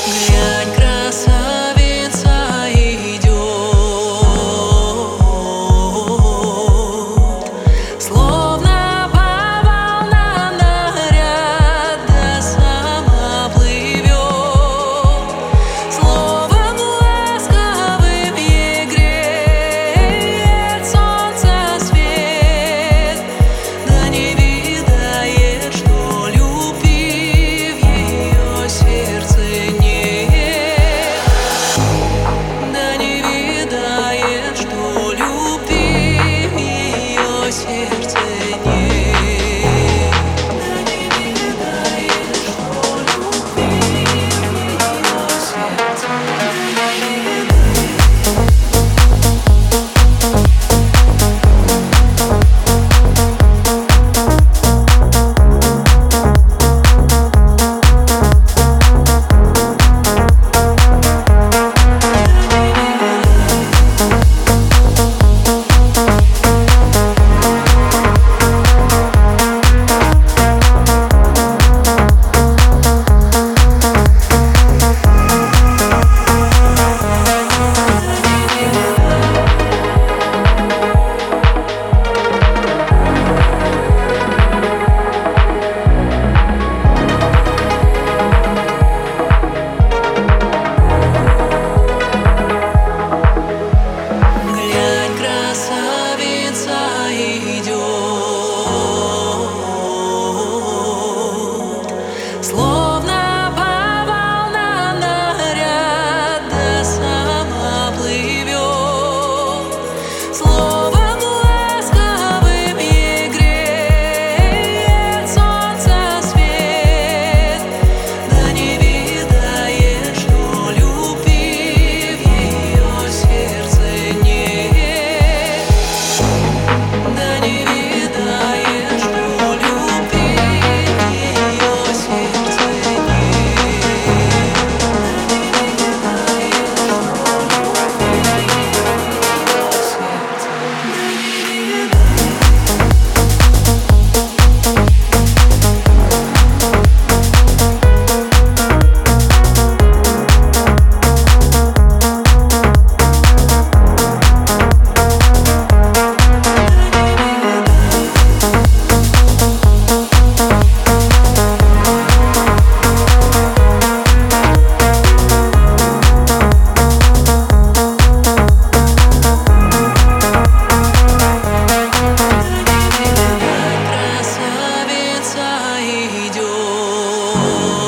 Глянь, красавица идет, словно по волнам наряд до сама плывет, словом ласковым ей греет солнце свет, да не видает, что любви в ее сердце нет. Да не видает, что любви в ее сердце нет. Да не видает, что любви в ее сердце нет. Глянь, красавица идет, словно по волнам наряд до сама плывет, словом ласковым ей греет солнце свет, да не видает, что любви в ее сердце нет. Да не видает, что любви в ее сердце нет. Красавица идет.